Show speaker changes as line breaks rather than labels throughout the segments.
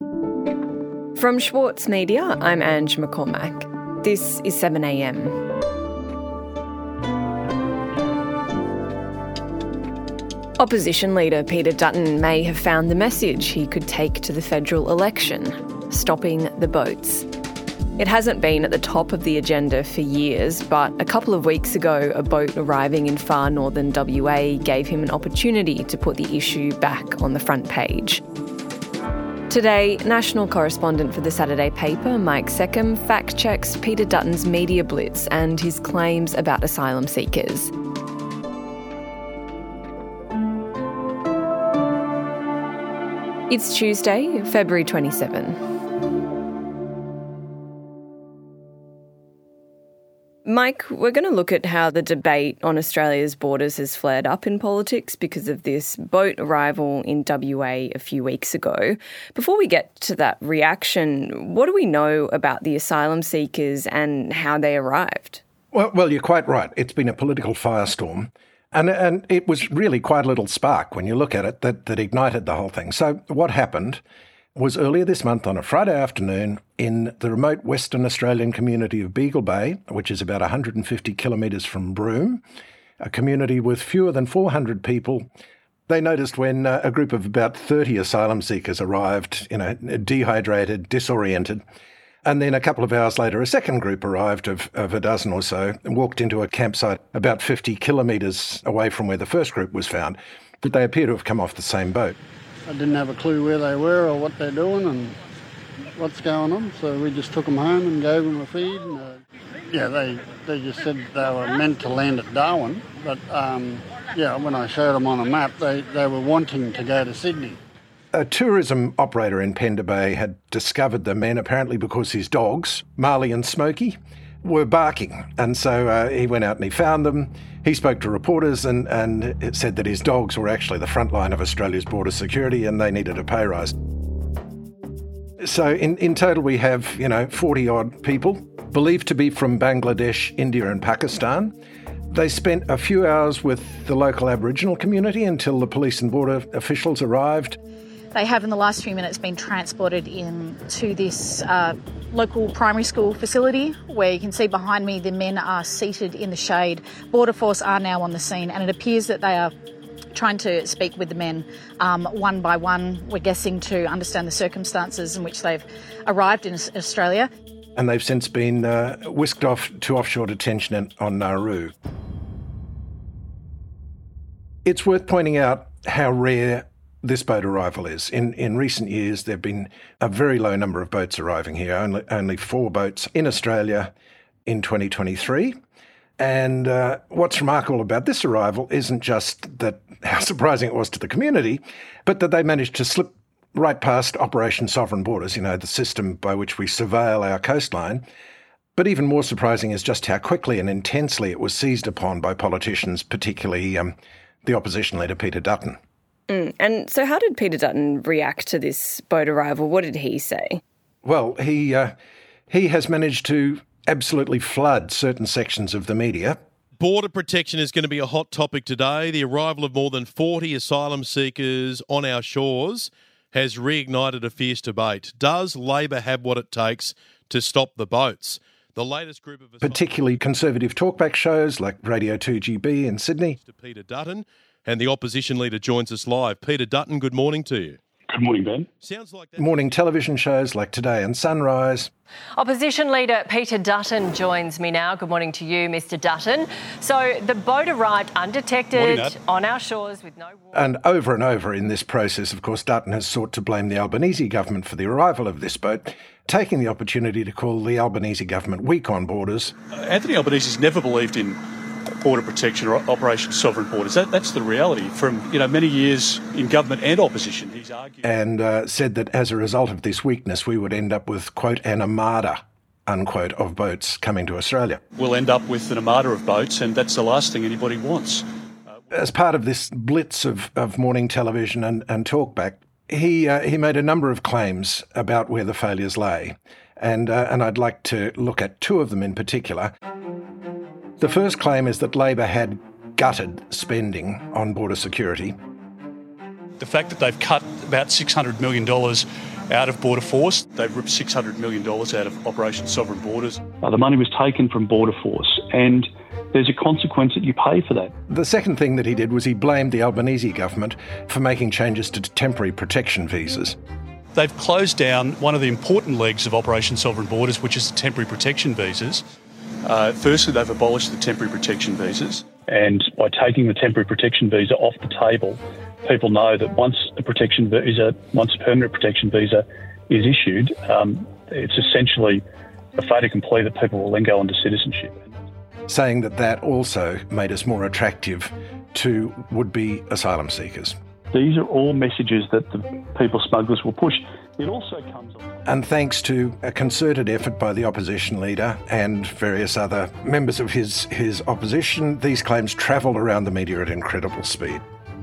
From Schwartz Media, I'm Ange McCormack. This is 7am. Opposition leader Peter Dutton may have found the message he could take to the federal election: stopping the boats. It hasn't been at the top of the agenda for years, but a couple of weeks ago, a boat arriving in far northern WA gave him an opportunity to put the issue back on the front page. Today, national correspondent for the Saturday paper, Mike Seckham, fact-checks Peter Dutton's media blitz and his claims about asylum seekers. It's Tuesday, February 27. Mike, we're going to look at how the debate on Australia's borders has flared up in politics because of this boat arrival in WA a few weeks ago. Before we get to that reaction, what do we know about the asylum seekers and how they arrived?
Well, you're quite right. It's been a political firestorm. And it was really quite a little spark when you look at it that ignited the whole thing. So what happened was earlier this month on a Friday afternoon in the remote Western Australian community of Beagle Bay, which is about 150 kilometres from Broome, a community with fewer than 400 people, they noticed when a group of about 30 asylum seekers arrived, dehydrated, disoriented. And then a couple of hours later, a second group arrived of a dozen or so and walked into a campsite about 50 kilometres away from where the first group was found. But they appear to have come off the same boat.
I didn't have a clue where they were or what they're doing and what's going on, so we just took them home and gave them a feed. And, they just said they were meant to land at Darwin, but when I showed them on a map, they were wanting to go to Sydney.
A tourism operator in Pender Bay had discovered the men, apparently because his dogs, Marley and Smokey, were barking. And so he went out and he found them. He spoke to reporters and it said that his dogs were actually the front line of Australia's border security and they needed a pay rise. So in total we have, 40-odd people, believed to be from Bangladesh, India and Pakistan. They spent a few hours with the local Aboriginal community until the police and border officials arrived.
They have, in the last few minutes, been transported into this local primary school facility where you can see behind me the men are seated in the shade. Border Force are now on the scene and it appears that they are trying to speak with the men one by one, we're guessing, to understand the circumstances in which they've arrived in Australia.
And they've since been whisked off to offshore detention on Nauru. It's worth pointing out how rare this boat arrival is. In recent years, there have been a very low number of boats arriving here, only 4 boats in Australia in 2023. And what's remarkable about this arrival isn't just that how surprising it was to the community, but that they managed to slip right past Operation Sovereign Borders, the system by which we surveil our coastline. But even more surprising is just how quickly and intensely it was seized upon by politicians, particularly the opposition leader, Peter Dutton.
And so how did Peter Dutton react to this boat arrival? What did he say?
Well, he has managed to absolutely flood certain sections of the media.
Border protection is going to be a hot topic today. The arrival of more than 40 asylum seekers on our shores has reignited a fierce debate. Does Labor have what it takes to stop the boats? The latest group of
particularly conservative talkback shows like Radio 2GB in Sydney.
To Peter Dutton. And the opposition leader joins us live. Peter Dutton, good morning to you.
Good morning, Ben.
Sounds like
morning television shows like Today and Sunrise.
Opposition leader Peter Dutton joins me now. Good morning to you, Mr. Dutton. So the boat arrived undetected on our shores with no warning.
And over in this process, of course, Dutton has sought to blame the Albanese government for the arrival of this boat, taking the opportunity to call the Albanese government weak on borders.
Anthony Albanese's never believed in border protection or Operation Sovereign Borders. That's the reality. From many years in government and opposition, he's argued.
And said that as a result of this weakness, we would end up with, quote, an armada, unquote, of boats coming to Australia.
We'll end up with an armada of boats, and that's the last thing anybody wants.
As part of this blitz of morning television and talkback, he made a number of claims about where the failures lay. And I'd like to look at 2 of them in particular. The first claim is that Labor had gutted spending on border security.
The fact that they've cut about $600 million out of Border Force. They've ripped $600 million out of Operation Sovereign Borders. The money was taken from Border Force, and there's a consequence that you pay for that.
The second thing that he did was he blamed the Albanese government for making changes to temporary protection visas.
They've closed down one of the important legs of Operation Sovereign Borders, which is the temporary protection visas. Firstly, they've abolished the temporary protection visas. And by taking the temporary protection visa off the table, people know that once a permanent protection visa is issued, it's essentially a fait accompli that people will then go on to citizenship.
Saying that also made us more attractive to would-be asylum seekers.
These are all messages that the people smugglers will push. It also comes on.
And thanks to a concerted effort by the opposition leader and various other members of his opposition, these claims travelled around the media at incredible speed.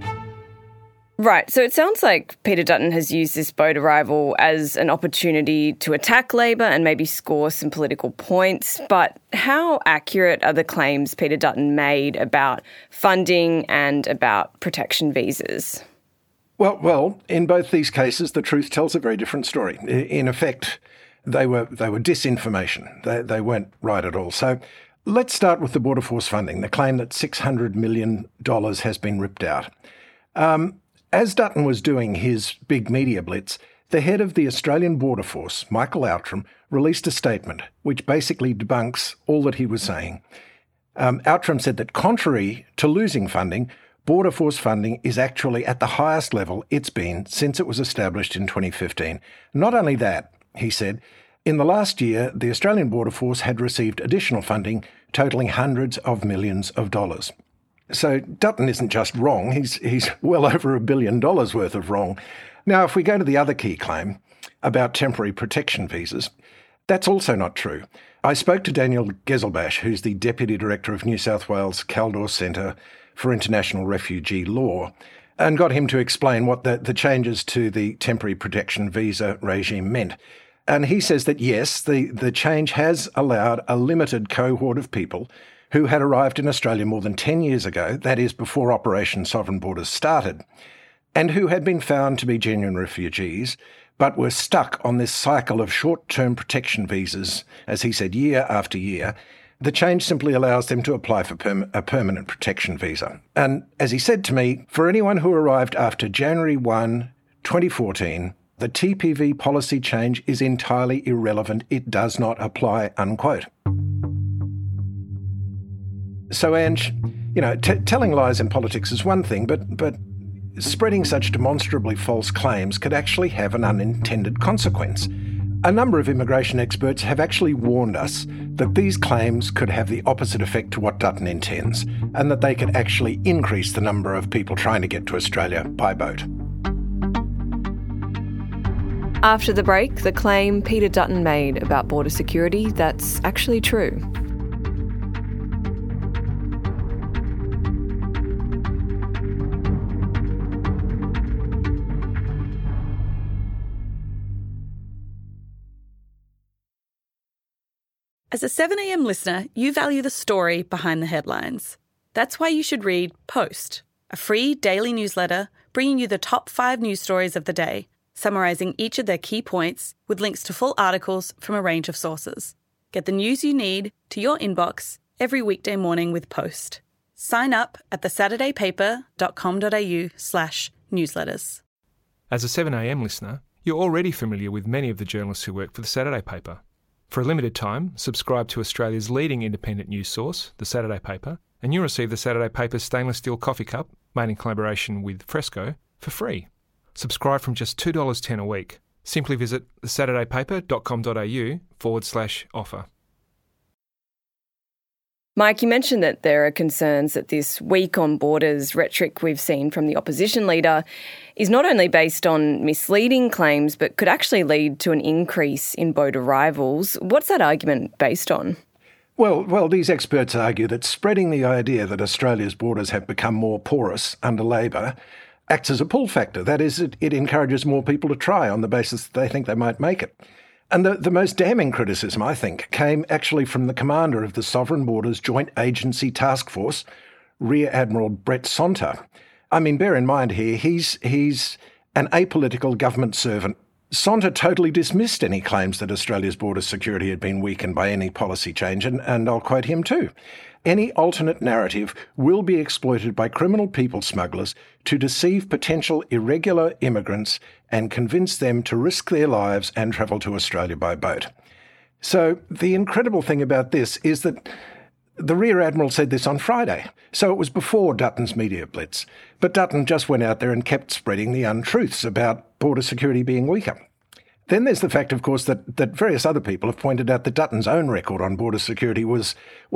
Right, so it sounds like Peter Dutton has used this boat arrival as an opportunity to attack Labor and maybe score some political points. But how accurate are the claims Peter Dutton made about funding and about protection visas?
Well, in both these cases, the truth tells a very different story. In effect, they were disinformation. They weren't right at all. So let's start with the Border Force funding, the claim that $600 million has been ripped out. As Dutton was doing his big media blitz, the head of the Australian Border Force, Michael Outram, released a statement which basically debunks all that he was saying. Outram said that contrary to losing funding, Border Force funding is actually at the highest level it's been since it was established in 2015. Not only that, he said, in the last year, the Australian Border Force had received additional funding totalling hundreds of millions of dollars. So Dutton isn't just wrong, he's well over $1 billion worth of wrong. Now, if we go to the other key claim about temporary protection visas, that's also not true. I spoke to Daniel Gezelbash, who's the Deputy Director of New South Wales Caldor Centre for International Refugee Law, and got him to explain what the changes to the temporary protection visa regime meant. And he says that yes, the change has allowed a limited cohort of people who had arrived in Australia more than 10 years ago, that is before Operation Sovereign Borders started, and who had been found to be genuine refugees, but were stuck on this cycle of short-term protection visas, as he said, year after year. The change simply allows them to apply for a permanent protection visa. And as he said to me, for anyone who arrived after January 1, 2014, the TPV policy change is entirely irrelevant. It does not apply, unquote. So, Ange, telling lies in politics is one thing, but spreading such demonstrably false claims could actually have an unintended consequence. A number of immigration experts have actually warned us that these claims could have the opposite effect to what Dutton intends, and that they could actually increase the number of people trying to get to Australia by boat.
After the break, the claim Peter Dutton made about border security, that's actually true.
As a 7am listener, you value the story behind the headlines. That's why you should read Post, a free daily newsletter bringing you the top 5 news stories of the day, summarising each of their key points with links to full articles from a range of sources. Get the news you need to your inbox every weekday morning with Post. Sign up at thesaturdaypaper.com.au/newsletters.
As a 7am listener, you're already familiar with many of the journalists who work for The Saturday Paper. For a limited time, subscribe to Australia's leading independent news source, The Saturday Paper, and you'll receive The Saturday Paper's stainless steel coffee cup, made in collaboration with Fresco, for free. Subscribe from just $2.10 a week. Simply visit thesaturdaypaper.com.au/offer.
Mike, you mentioned that there are concerns that this weak on borders rhetoric we've seen from the opposition leader is not only based on misleading claims, but could actually lead to an increase in boat arrivals. What's that argument based on?
Well, these experts argue that spreading the idea that Australia's borders have become more porous under Labor acts as a pull factor. That is, it encourages more people to try on the basis that they think they might make it. And the most damning criticism, I think, came actually from the commander of the Sovereign Borders Joint Agency Task Force, Rear Admiral Brett Sonta. I mean, bear in mind here, he's an apolitical government servant Sonda totally dismissed any claims that Australia's border security had been weakened by any policy change, and I'll quote him too. Any alternate narrative will be exploited by criminal people smugglers to deceive potential irregular immigrants and convince them to risk their lives and travel to Australia by boat. So the incredible thing about this is that the Rear Admiral said this on Friday, so it was before Dutton's media blitz. But Dutton just went out there and kept spreading the untruths about border security being weaker. Then there's the fact, of course, that various other people have pointed out that Dutton's own record on border security was,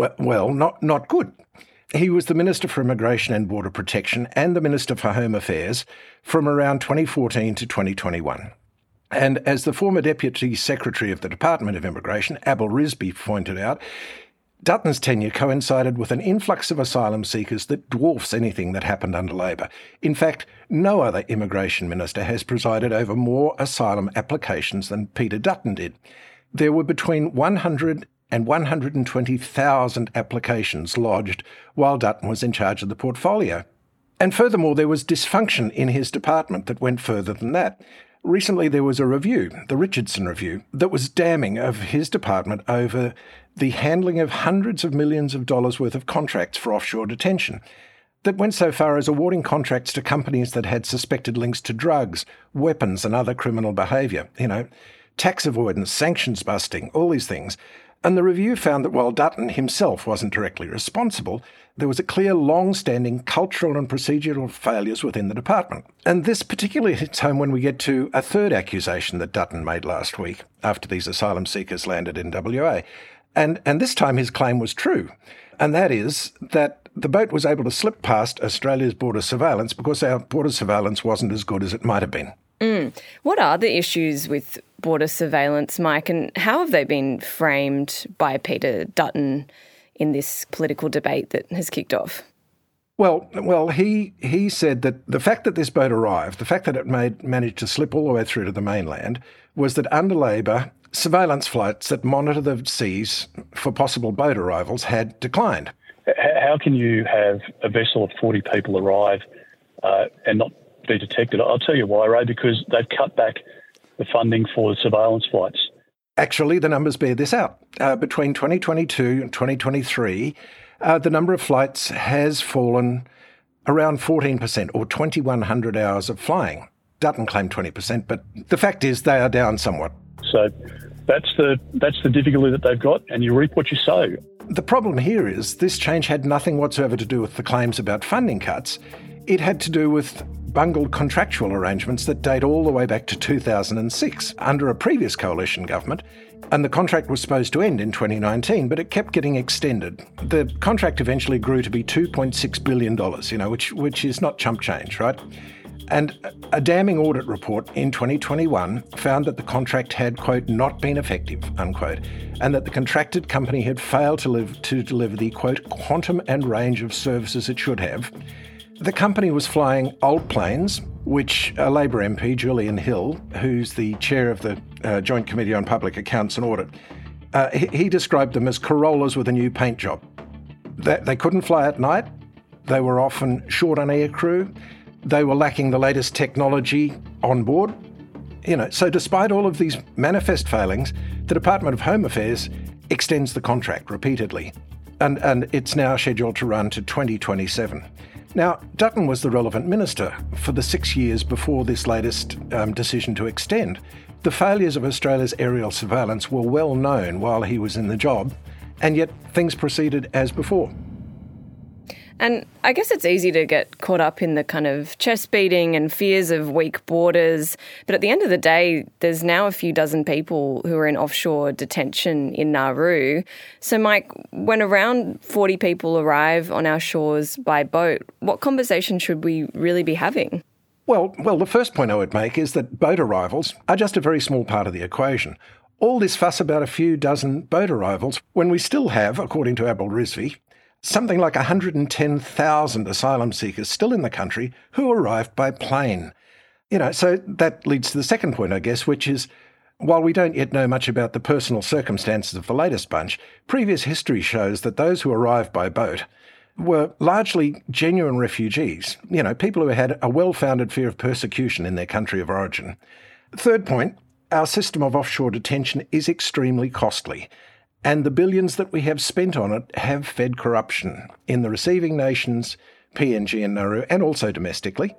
not good. He was the Minister for Immigration and Border Protection and the Minister for Home Affairs from around 2014 to 2021. And as the former Deputy Secretary of the Department of Immigration, Abel Risby, pointed out, Dutton's tenure coincided with an influx of asylum seekers that dwarfs anything that happened under Labor. In fact, no other immigration minister has presided over more asylum applications than Peter Dutton did. There were between 100 and 120,000 applications lodged while Dutton was in charge of the portfolio. And furthermore, there was dysfunction in his department that went further than that. Recently there was a review, the Richardson Review, that was damning of his department over the handling of hundreds of millions of dollars worth of contracts for offshore detention, that went so far as awarding contracts to companies that had suspected links to drugs, weapons and other criminal behaviour, tax avoidance, sanctions busting, all these things. And the review found that while Dutton himself wasn't directly responsible, there was a clear long-standing cultural and procedural failures within the department. And this particularly hits home when we get to a third accusation that Dutton made last week after these asylum seekers landed in WA. And this time his claim was true, and that is that the boat was able to slip past Australia's border surveillance because our border surveillance wasn't as good as it might have been.
What are the issues with border surveillance, Mike, and how have they been framed by Peter Dutton in this political debate that has kicked off?
Well, he said that the fact that this boat arrived, the fact that it managed to slip all the way through to the mainland, was that under Labor, surveillance flights that monitor the seas for possible boat arrivals had declined.
How can you have a vessel of 40 people arrive and not be detected? I'll tell you why, Ray, because they've cut back the funding for the surveillance flights.
Actually, the numbers bear this out. Between 2022 and 2023, the number of flights has fallen around 14%, or 2,100 hours of flying. Dutton claimed 20%, but the fact is they are down somewhat.
So that's the difficulty that they've got, and you reap what you sow.
The problem here is this change had nothing whatsoever to do with the claims about funding cuts. It had to do with bungled contractual arrangements that date all the way back to 2006 under a previous coalition government, and the contract was supposed to end in 2019, but it kept getting extended. The contract eventually grew to be $2.6 billion, which is not chump change, right? And a damning audit report in 2021 found that the contract had, quote, not been effective, unquote, and that the contracted company had failed to deliver the, quote, quantum and range of services it should have. The company was flying old planes, which a Labor MP, Julian Hill, who's the chair of the Joint Committee on Public Accounts and Audit, he described them as Corollas with a new paint job. They couldn't fly at night. They were often short on air crew. They were lacking the latest technology on board. So despite all of these manifest failings, the Department of Home Affairs extends the contract repeatedly, and it's now scheduled to run to 2027. Now, Dutton was the relevant minister for the 6 years before this latest decision to extend. The failures of Australia's aerial surveillance were well known while he was in the job, and yet things proceeded as before.
And I guess it's easy to get caught up in the kind of chest beating and fears of weak borders. But at the end of the day, there's now a few dozen people who are in offshore detention in Nauru. So, Mike, when around 40 people arrive on our shores by boat, what conversation should we really be having?
Well, the first point I would make is that boat arrivals are just a very small part of the equation. All this fuss about a few dozen boat arrivals when we still have, according to Abel Risby, something like 110,000 asylum seekers still in the country who arrived by plane. So that leads to the second point, I guess, which is, while we don't yet know much about the personal circumstances of the latest bunch, previous history shows that those who arrived by boat were largely genuine refugees, people who had a well-founded fear of persecution in their country of origin. Third point, our system of offshore detention is extremely costly, and the billions that we have spent on it have fed corruption in the receiving nations, PNG and Nauru, and also domestically.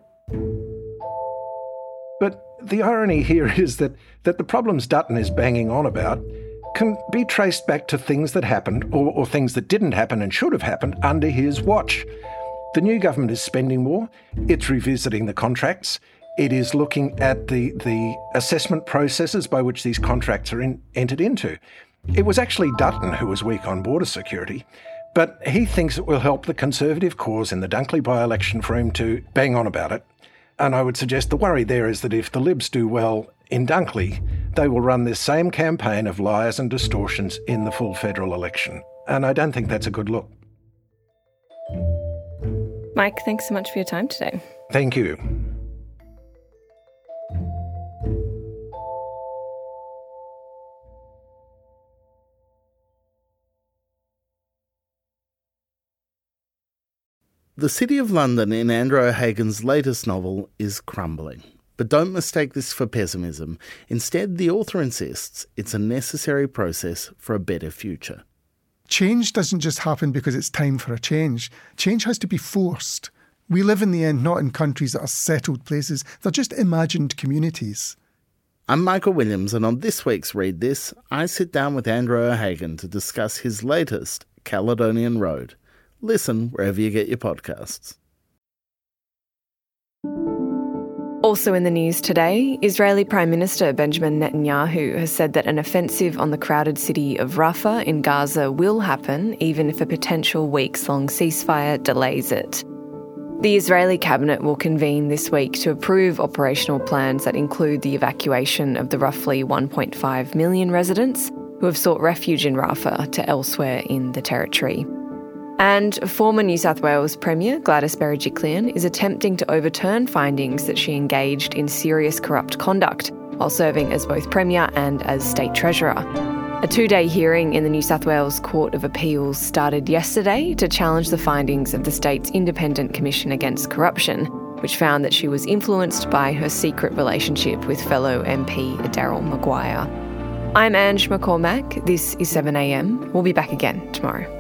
But the irony here is that the problems Dutton is banging on about can be traced back to things that happened or things that didn't happen and should have happened under his watch. The new government is spending more, it's revisiting the contracts, it is looking at the assessment processes by which these contracts are entered into. It was actually Dutton who was weak on border security, but he thinks it will help the Conservative cause in the Dunkley by-election for him to bang on about it. And I would suggest the worry there is that if the Libs do well in Dunkley, they will run this same campaign of lies and distortions in the full federal election. And I don't think that's a good look.
Mike, thanks so much for your time today.
Thank you.
The City of London in Andrew O'Hagan's latest novel is crumbling. But don't mistake this for pessimism. Instead, the author insists it's a necessary process for a better future.
Change doesn't just happen because it's time for a change. Change has to be forced. We live in the end not in countries that are settled places. They're just imagined communities.
I'm Michael Williams, and on this week's Read This, I sit down with Andrew O'Hagan to discuss his latest, Caledonian Road. Listen wherever you get your podcasts.
Also in the news today, Israeli Prime Minister Benjamin Netanyahu has said that an offensive on the crowded city of Rafah in Gaza will happen, even if a potential weeks-long ceasefire delays it. The Israeli cabinet will convene this week to approve operational plans that include the evacuation of the roughly 1.5 million residents who have sought refuge in Rafah to elsewhere in the territory. And former New South Wales Premier Gladys Berejiklian is attempting to overturn findings that she engaged in serious corrupt conduct while serving as both Premier and as State Treasurer. A 2-day hearing in the New South Wales Court of Appeals started yesterday to challenge the findings of the state's Independent Commission Against Corruption, which found that she was influenced by her secret relationship with fellow MP Daryl Maguire. I'm Ange McCormack. This is 7am. We'll be back again tomorrow.